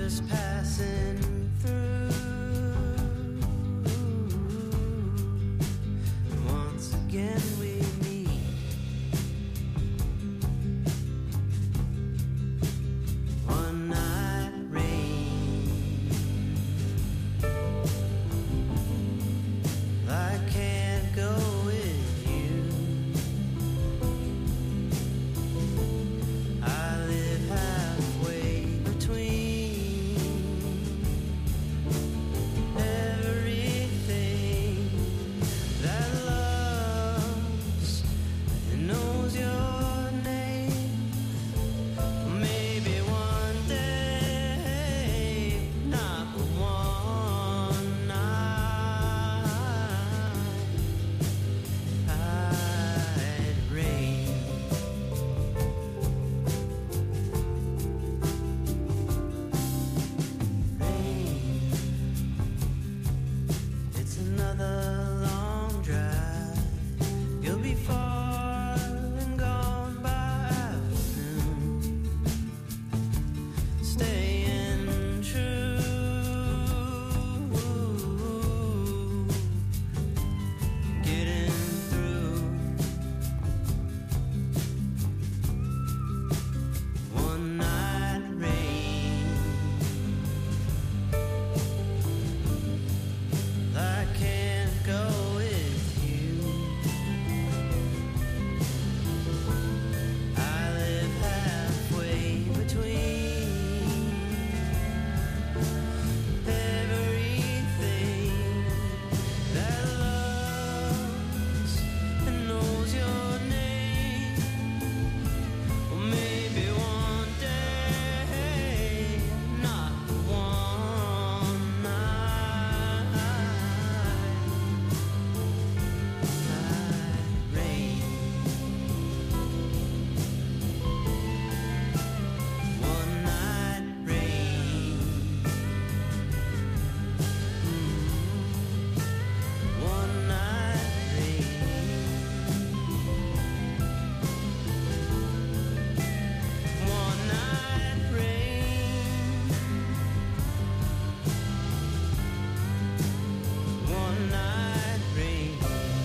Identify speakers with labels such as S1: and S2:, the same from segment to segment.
S1: just passing through. Once again we meet. One night rain. I can't go with you. I live halfway between everything that loves and knows your name. Maybe one day, not one night, I'd rain. Rain. It's another long drive. You'll be far and gone by afternoon. Staying true. Getting through. One night rain. I can't go with you. I live halfway between everything that loves and knows your name. Well, maybe one day, not one night, rain. One night rain. One night rain. One night rain. One night rain.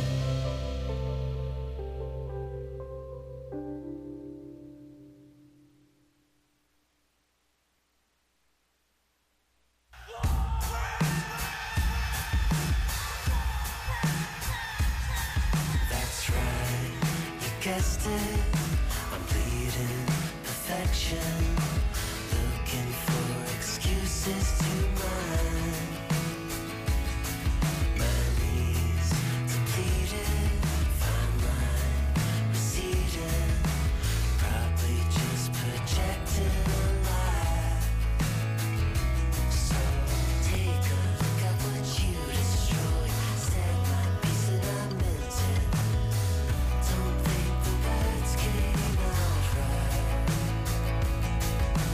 S1: That's right, you guessed it. I'm bleeding perfection, looking for excuses to mine. My knees depleted, fine line receding, probably just projecting a lie. So take a look at what you destroyed. Said my piece and I meant it. Don't think the words came out right.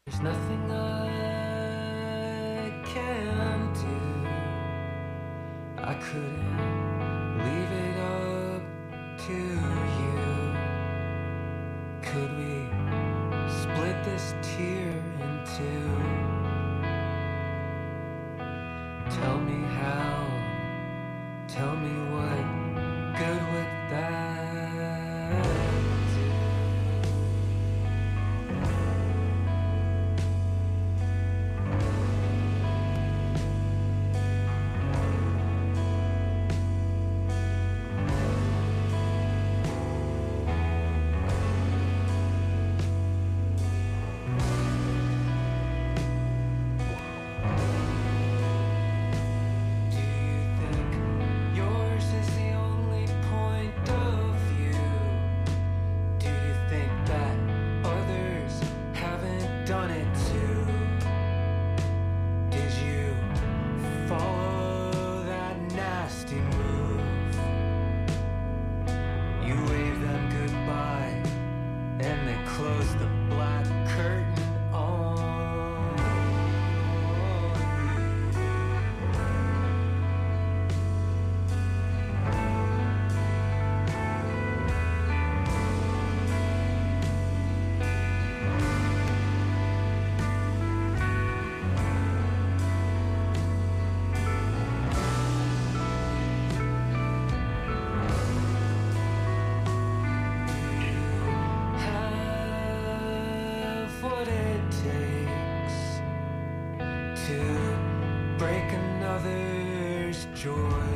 S1: There's nothing I can do. I couldn't leave it up to you. Could we split this tear in two? Tell me how, tell me what good would that do? Close the black curtain on what it takes to break another's joy,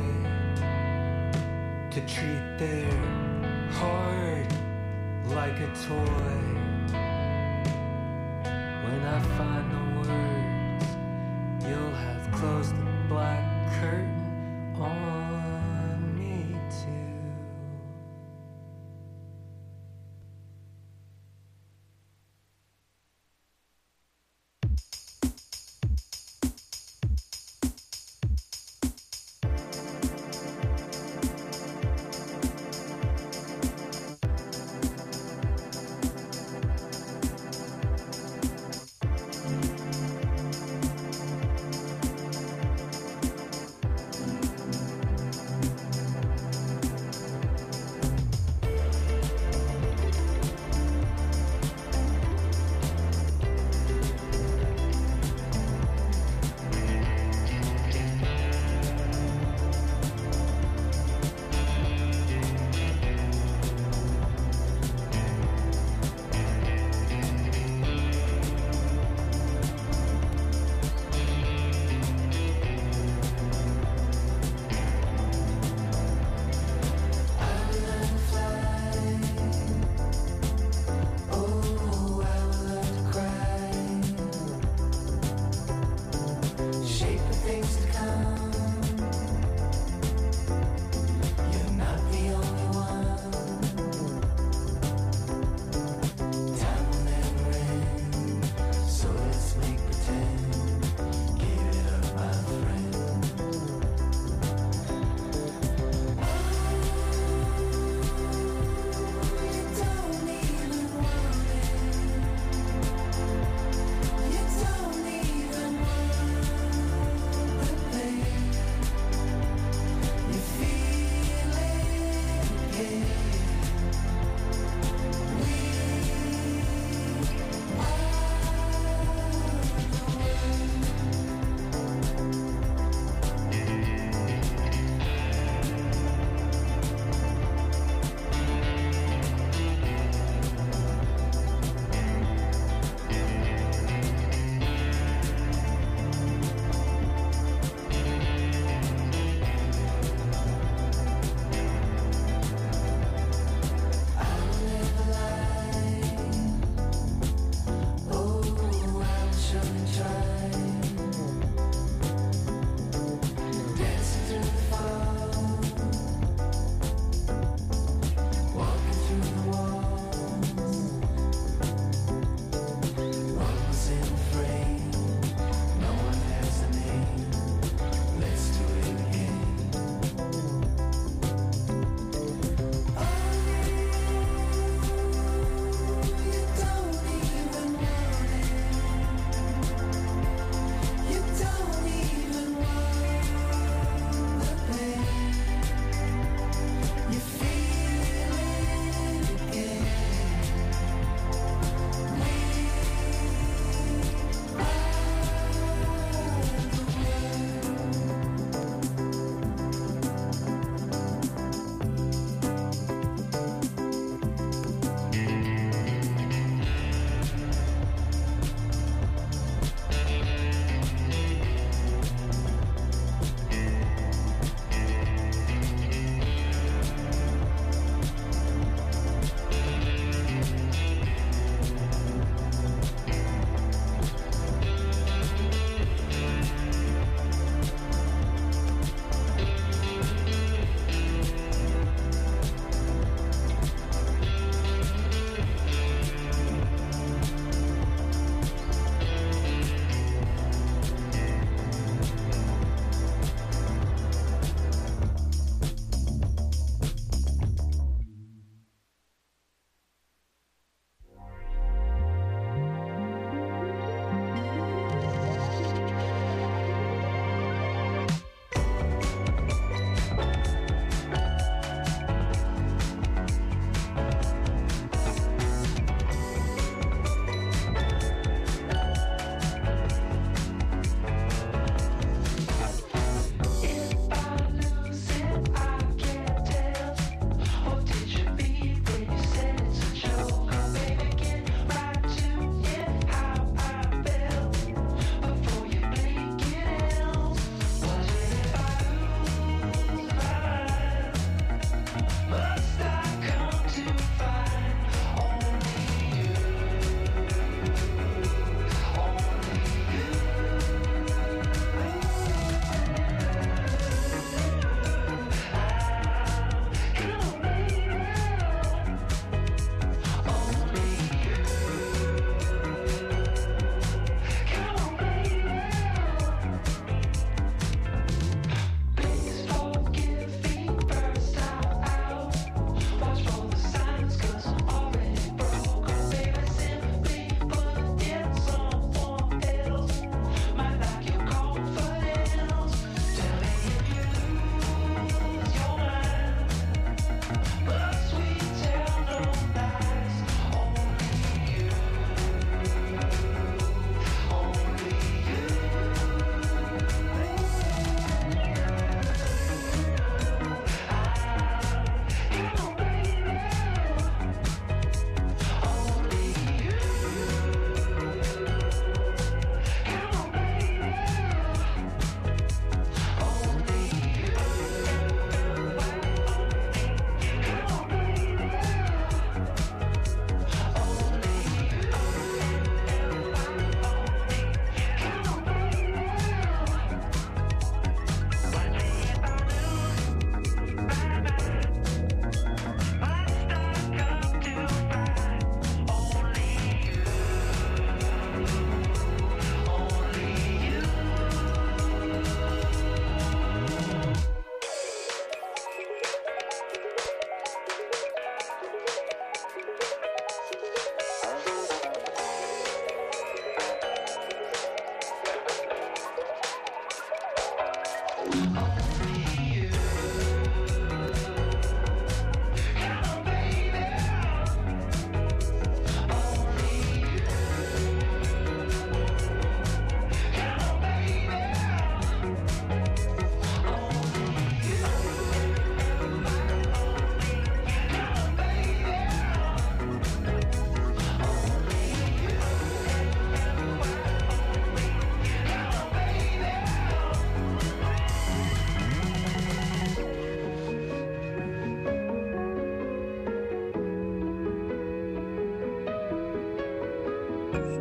S1: to treat their heart like a toy. When I find the words, you'll have closed the black curtain on me too.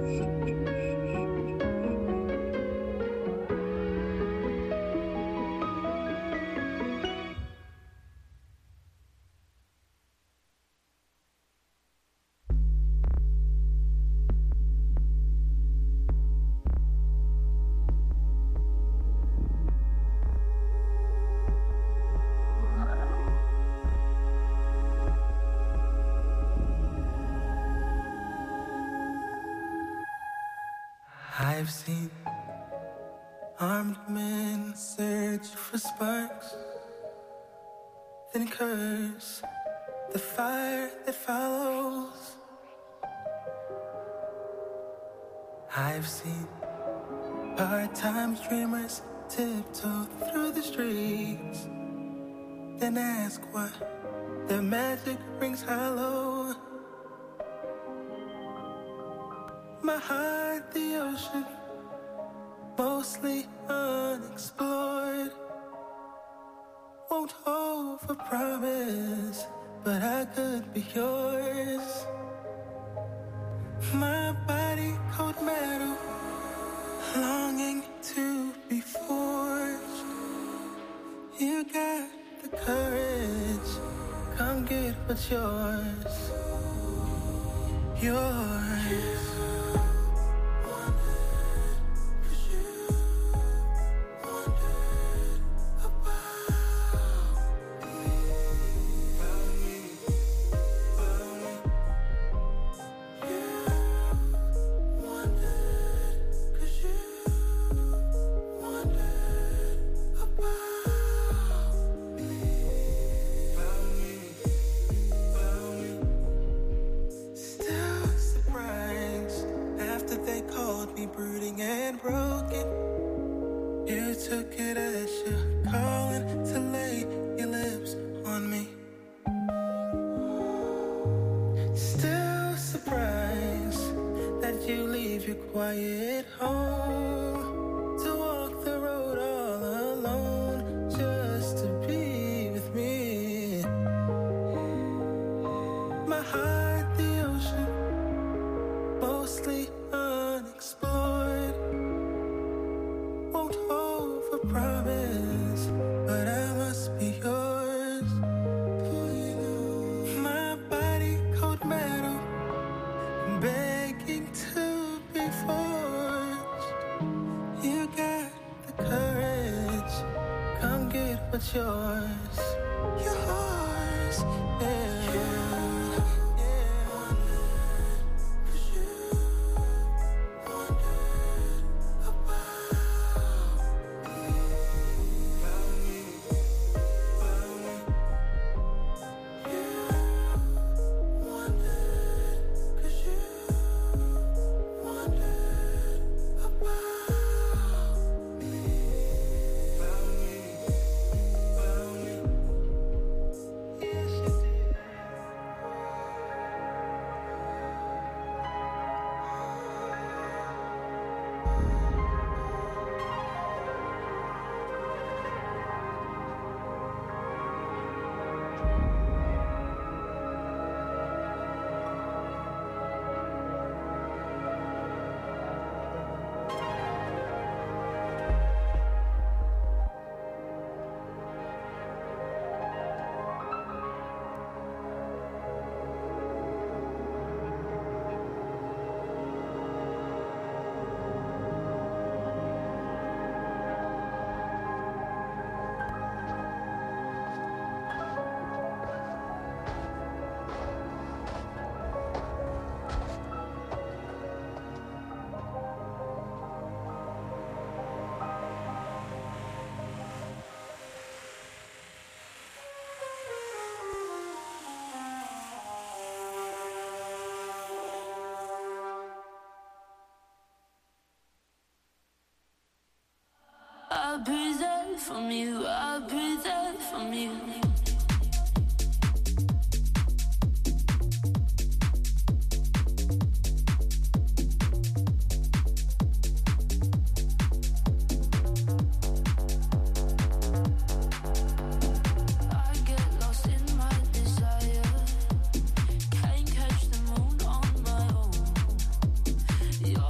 S2: I've seen armed men search for sparks, then curse the fire that follows. I've seen part-time dreamers tiptoe through the streets, then ask why their magic rings hollow. My heart, the ocean, mostly unexplored. Won't hold for promise, but I could be yours. My body cold metal, longing to be forged. You got the courage, come get what's yours. Yours. Brooding and broken, you took it as your calling to lay your lips on me. Still surprised that you leave your quiet home to walk the road all alone just to be with me. My heart, the ocean, mostly unexplored. Won't hold for promise, but I must be yours. My body cold metal, begging to be forged. You got the courage, come get what's yours. Yours, yeah.
S3: I'll be there from you, I'll be there from you.
S4: You're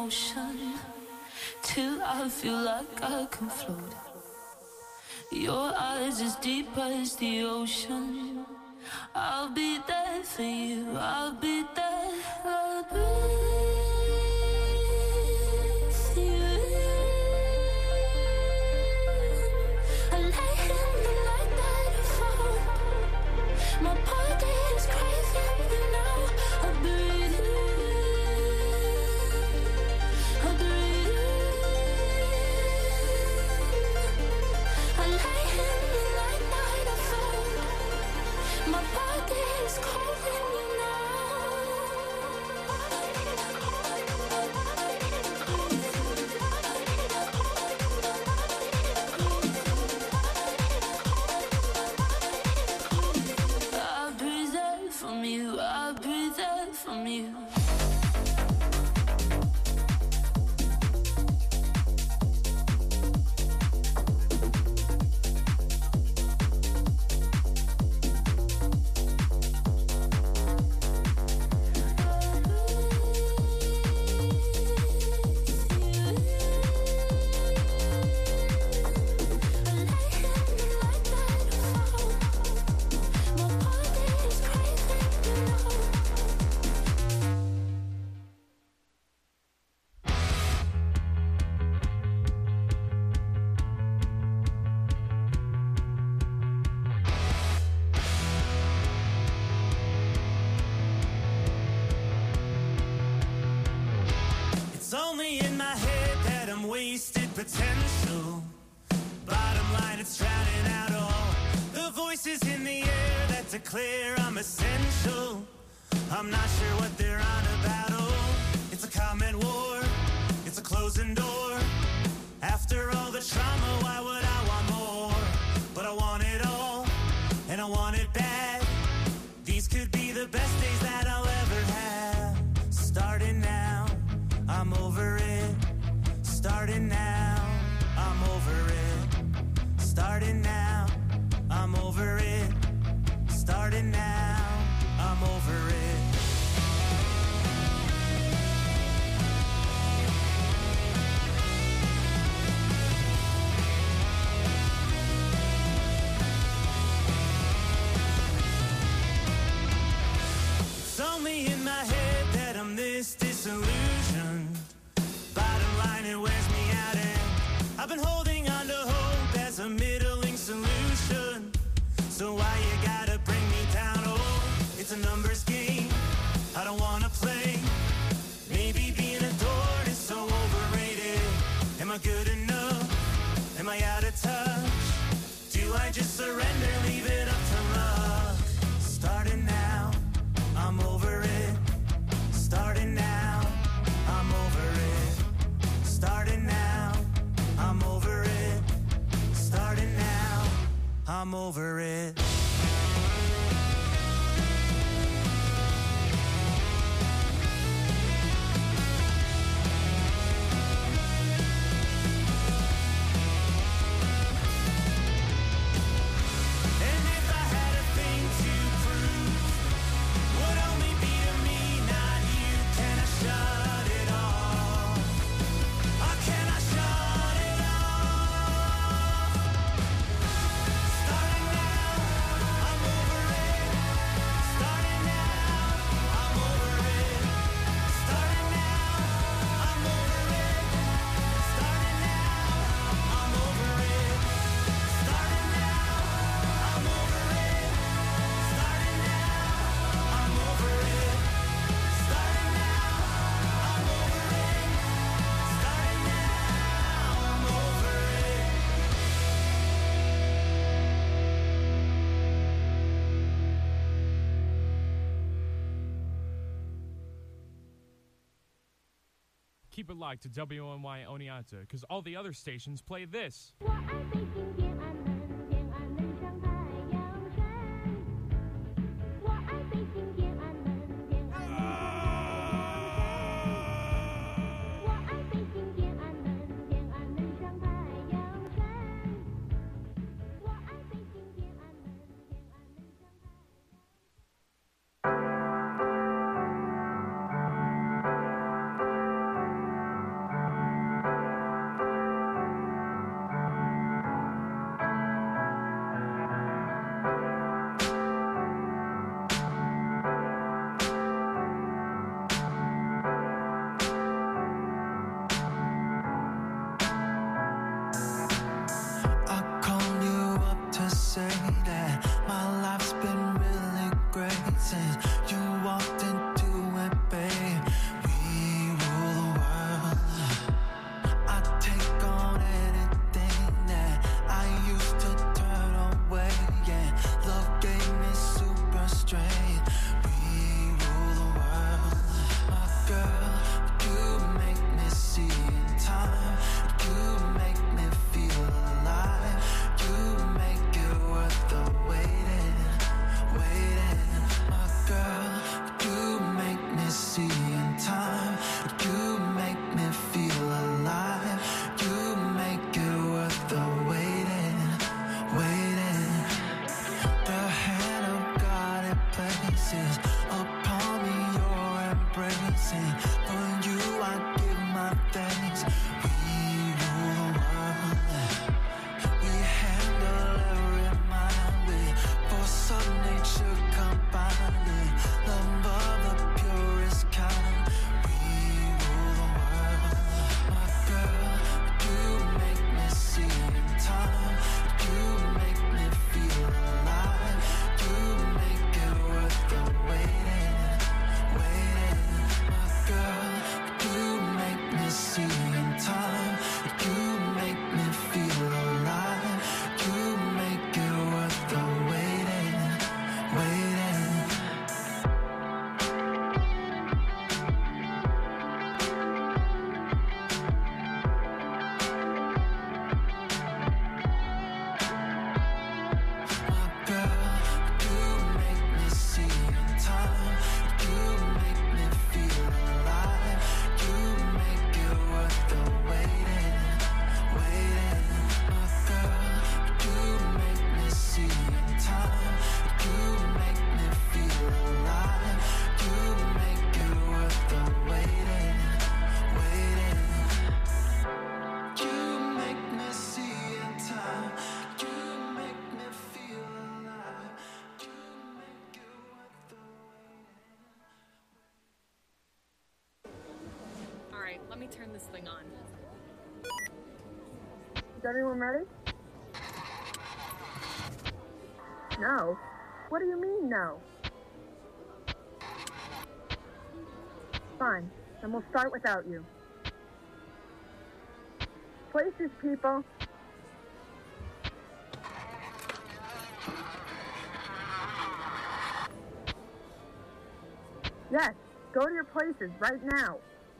S3: ocean till I feel like I can float. Your eyes as deep as the ocean. I'll be there for you. I'll be there. I'll breathe you in. I lay in the light that I found. My body is craving you now. I breathe you. I breathe you. I lay in the light that I found. My body is calling you now. I breathe out from you. I breathe out from you.
S4: It's only in my head that I'm wasted potential. Bottom line, it's drowning out all the voices in the air that declare I'm essential. I'm not sure what they're on about. Oh, it's a comment war. It's a closing door. After all the trauma, why would I want more? But I want it all, and I want it bad. These could be the best days that I'll ever have. Starting now, I'm over it. Starting now, I'm over it. Starting now, I'm over it. Starting now, I'm over it. It's only in my head that I'm this disillusioned. Bottom line, it wears me out, and I've been holding on to hope as a middling solution. So why you gotta bring me down? Oh, it's a numbers game I don't wanna play. Maybe being adored is so overrated. Am I good enough? Am I out of touch? Do I just surrender, leave it up to luck? Starting now, I'm over it. Starting now, I'm over it. Starting now, I'm over it. Starting now, I'm over it. And if I had a thing to prove, would only be to me, not you. Can I shut it off? Or can I shut it off? Starting now, I'm over it. Starting now, I'm over it. Starting now, I'm over it. Starting now, I'm over it. Starting now, I'm over it. Starting now, I'm over it. Starting now, I'm over it. Starting now, I'm over it.
S5: Keep it locked to WNY Oneonta, because all the other stations play this.
S6: 我爱北京天安门，天安门上太阳升。我爱北京天安门，天安门上太阳升。我爱北京天安门，天安门上太阳升。我爱北京天安门，天安门上太阳升。
S7: Let me turn this thing on.
S8: Is everyone ready? No. What do you mean, no? Fine. Then we'll start without you. Places, people. Yes, go to your places right now.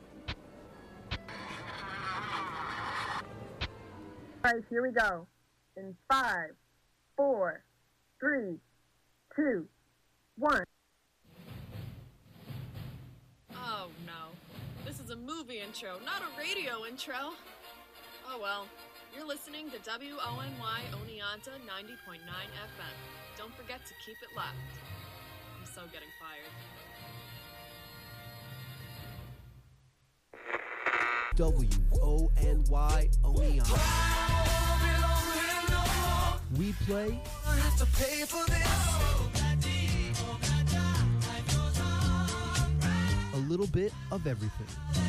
S8: All right, here we go. In 5, 4, 3, 2, 1.
S7: Oh no. This is a movie intro, not a radio intro. Oh well. You're listening to WONY Oneonta 90.9 FM. Don't forget to keep it locked. I'm so getting fired.
S9: WONY Oneonta. We play a little bit of everything.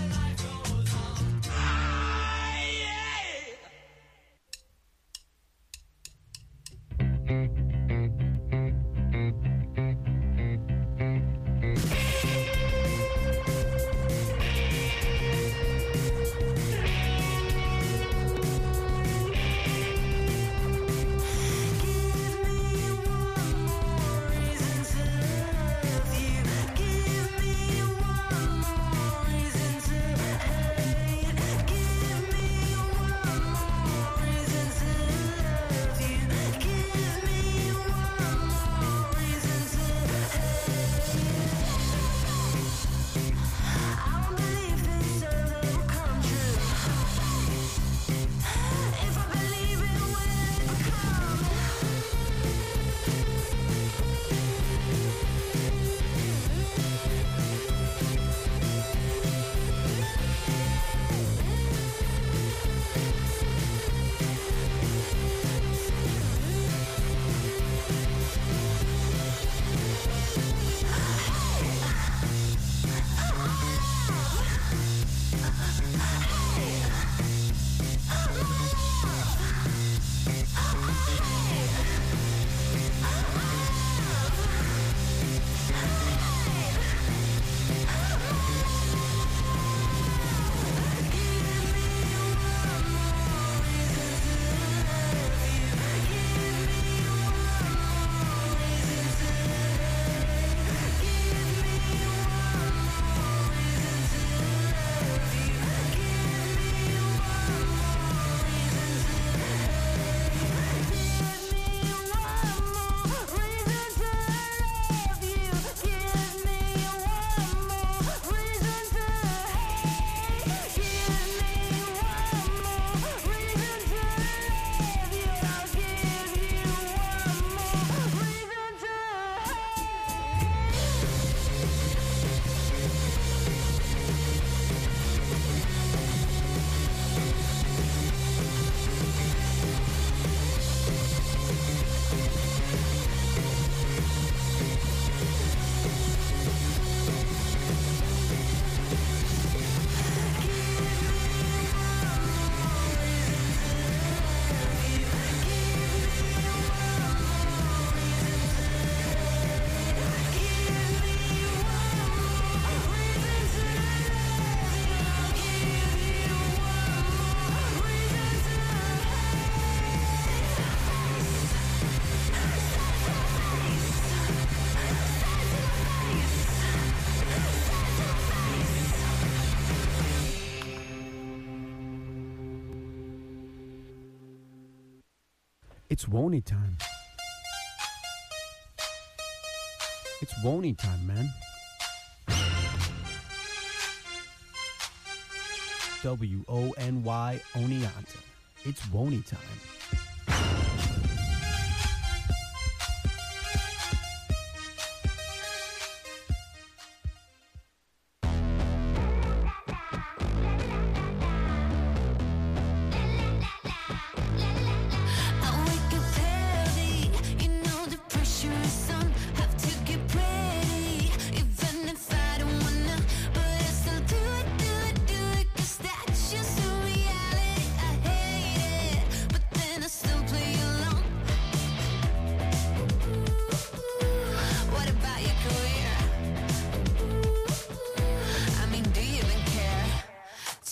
S9: It's Wony time. It's Wony time, man. WONY Oneonta. It's Wony time.
S3: Even if I don't wanna, but I still do it, do it, do it, 'cause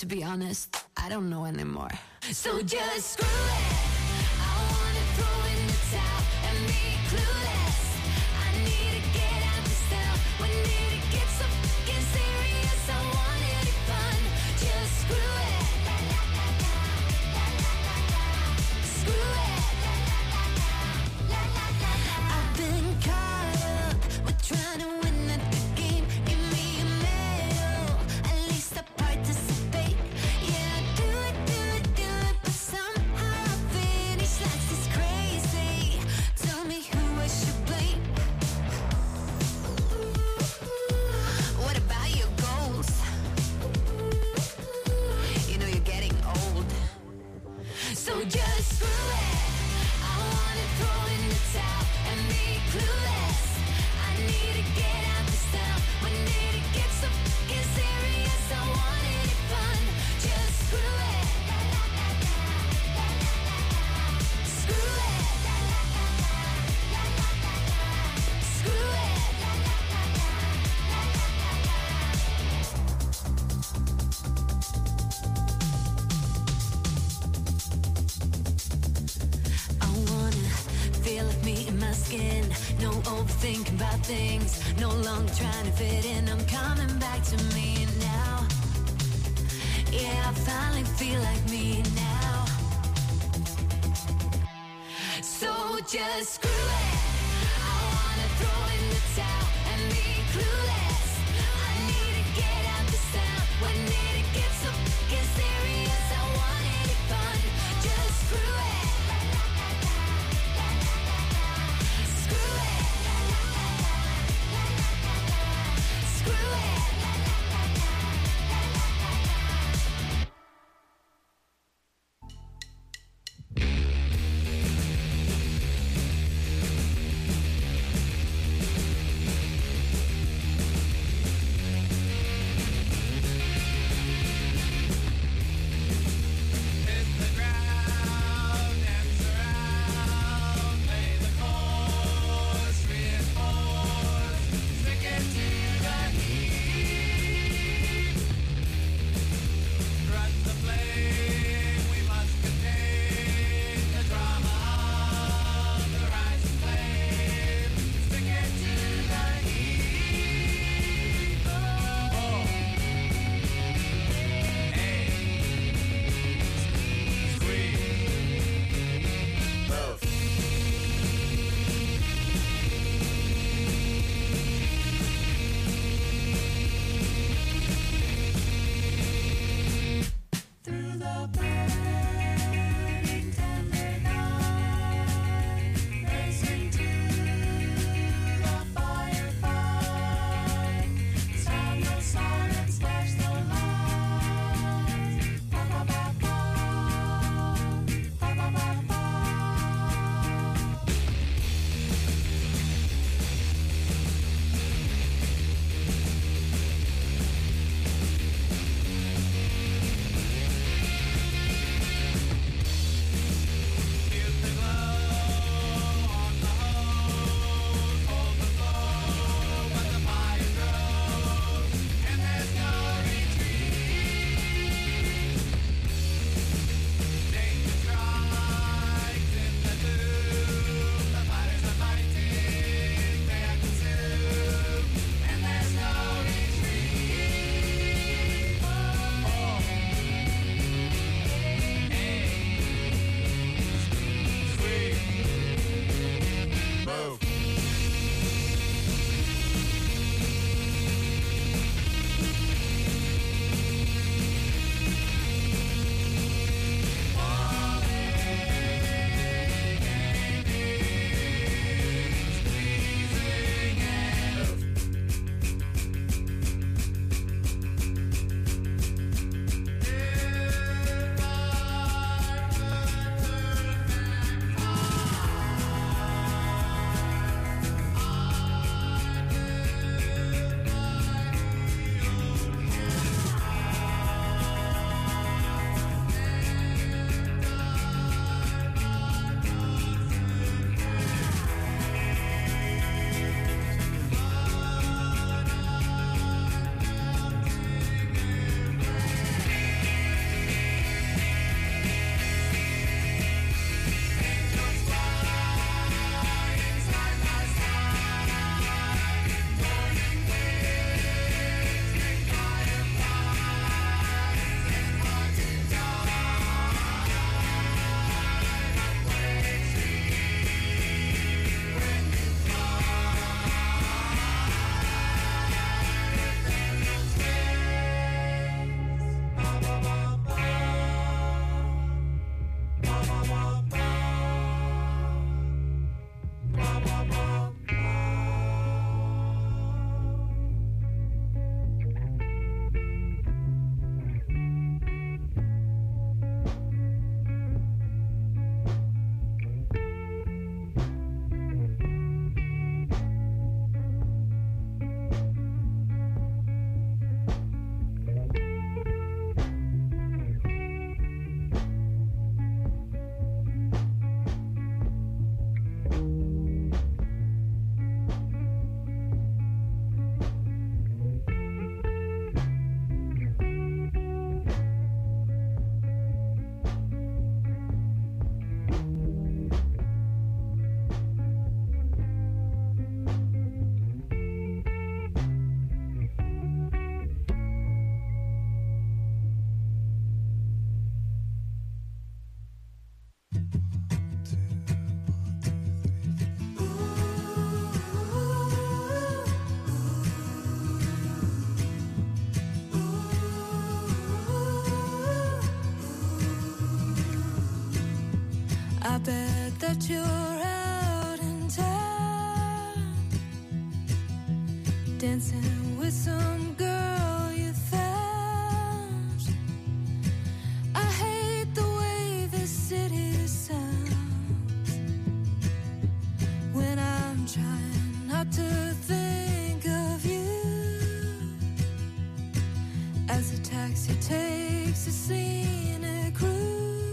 S3: be honest, I don't know anymore. So just screw it. I wanna throw in the towel and be clueless. I need to get out this town. When did it get so fucking serious? I want any fun. Just screw it. Screw it. I've been caught up with trying to win at the game. Give me a medal, at least I participate. Yeah, I do it, but somehow I finish last. It's crazy. Tell me who I should blame. What about your goals? You know you're getting old. So just screw it. I wanna throw in the towel and be clueless. I need to get out this town. When did it get so fucking serious? I want any fun. Just screw it. Screw it. Screw it. I wanna feel like me in my skin. No overthinking about things. No longer trying to fit in. I'm coming back to me now. Yeah, I finally feel like me now. So just screw it. I wanna throw in the towel and be clueless. I need to get out this town. When did it get so fucking serious? I want any fun. Just screw it. Screw it. Screw it. I bet that you're out in town, dancing with some girl you found. I hate the way this city sounds when I'm trying not to think of you as the taxi takes a scenic route.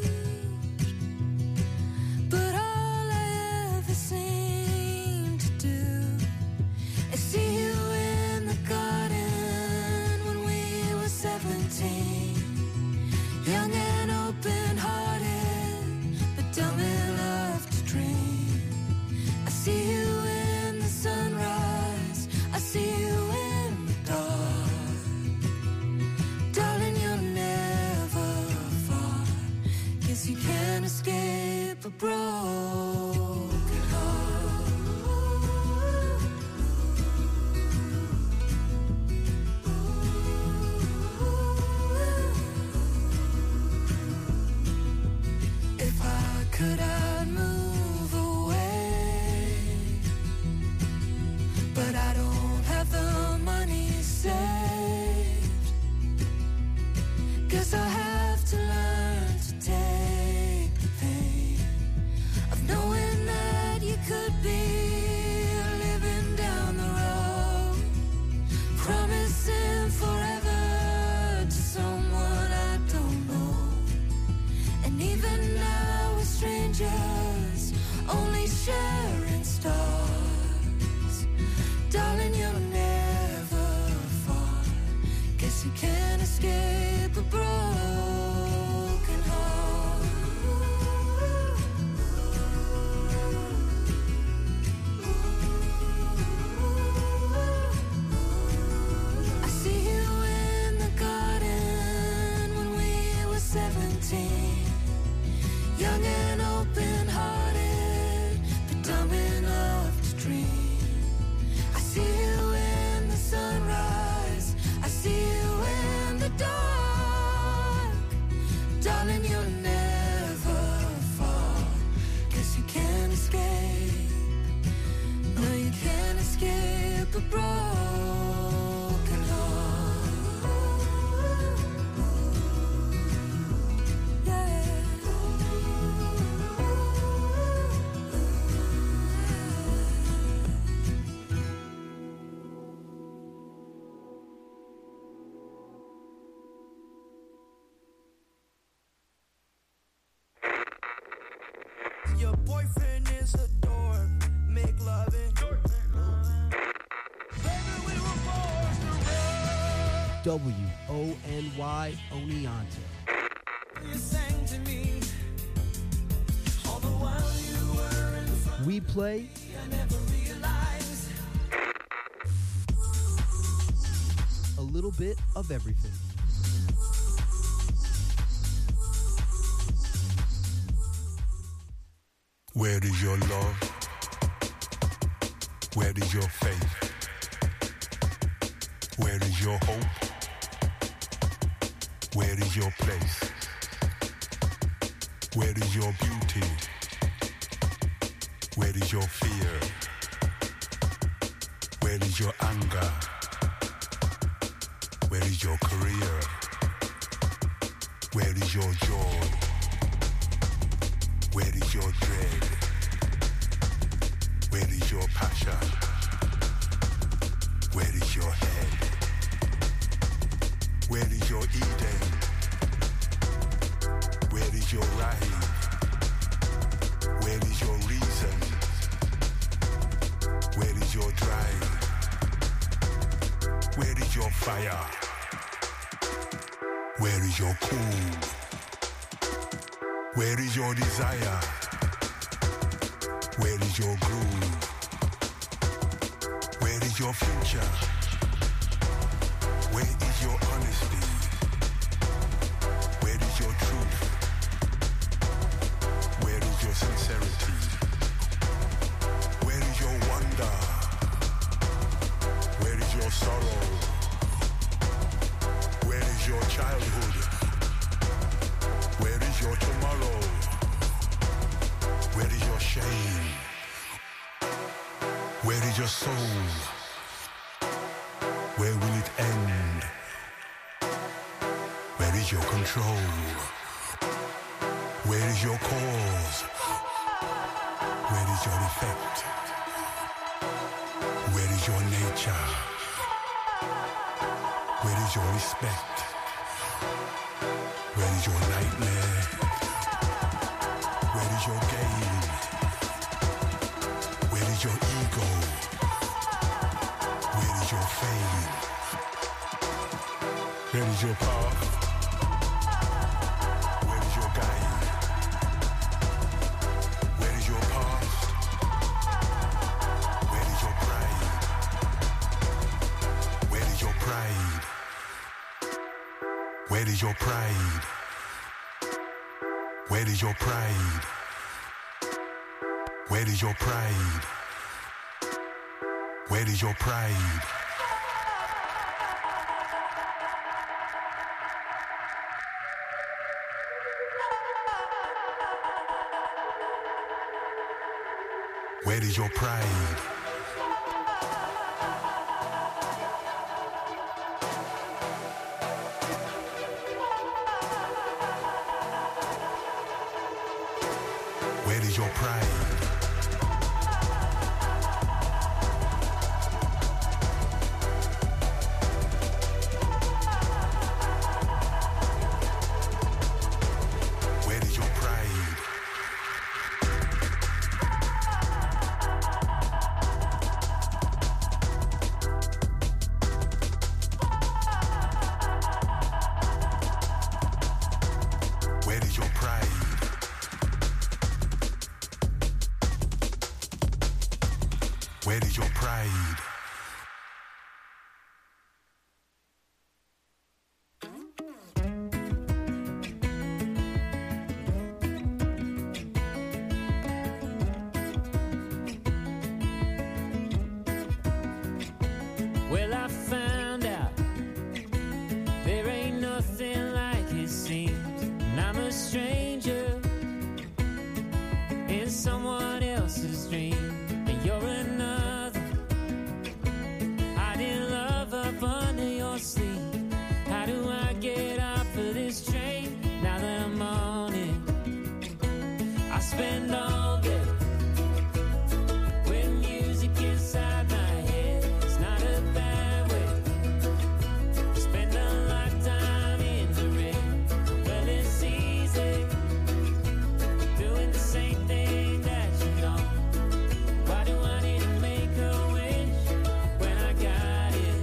S3: But all I ever seem to do is see you in the garden when we were 17, young and open-hearted, but dumb enough to dream. I see you in the sunrise, I see you in the dark. Darling, you're never far. Guess you can't escape a broken heart. If I could, I'd move away, but I don't have the money saved. Guess I'll have to learn to take the pain of knowing that you could be living down the road, promising forever to someone I don't know. And even now we're strangers, only sharing stars. Darling, you're never far. Guess you can't escape a broken heart. I see you in the garden when we were 17, young and open-hearted, but dumb enough to dream. I see you in the sunrise, I see you in the dark. Darling, you're never far. Guess you can't escape. No, you can't escape a broken heart. Yeah.
S2: Your boyfriend is a dork. Make love it.
S9: WONY Oneonta.
S2: You sang to me. All the while you were in front,
S9: We play
S2: I never realized.
S9: a little bit of everything.
S10: Where is your love? Where is your faith? Where is your hope? Where is your place? Where is your beauty? Where is your fear? Where is your anger? Where is your career? Where is your joy? Where is your dread? Where is your passion? Where is your head? Where is your Eden? Where is your right? Where is your reason? Where is your drive? Where is your fire? Where is your cool? Where is your desire? Where is your groove? Where is your future? Where is your honesty? Where is your truth? Where is your sincerity? Where is your wonder? Where is your sorrow? Where is your childhood? Where is your tomorrow? shame? Where is your soul? Where will it end? Where is your control? Where is your cause? Where is your effect? Where is your nature? Where is your respect? Where is your nightmare? Where is your game? Where is your ego? Where is your fame? Where is your path? Where is your guide? Where is your past? Where is your pride? Where is your pride? Where is your pride? Where is your pride? Where is your pride? Where is your pride? Where is your pride? Where is your pride? Where is your pride? Where is your pride? Where is your pride?
S1: Well, I found out there ain't nothing like it seems, and I'm a stranger in someone else's dream, and you're another hiding love up under your sleeve. How do I get off of this train now that I'm on it? I spend all day with music inside my head. It's not a bad way. Spend a lifetime in the red. Well, it's easy doing the same thing that you know. Why do I need to make a wish when I got it?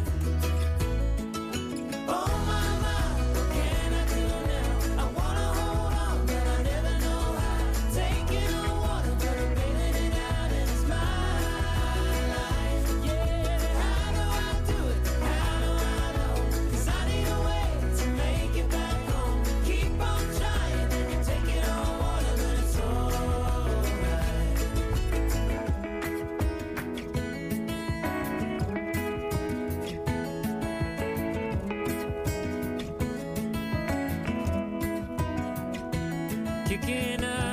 S1: Oh mama, what can I do now? I wanna hold on, but I never know how. Taking on water, but I'm bailing it out, and it's my life. Yeah, how do I do it? How do I know? 'Cause I need a way to make it back home. Keep on trying, and you take it on water, but it's alright. Kicking up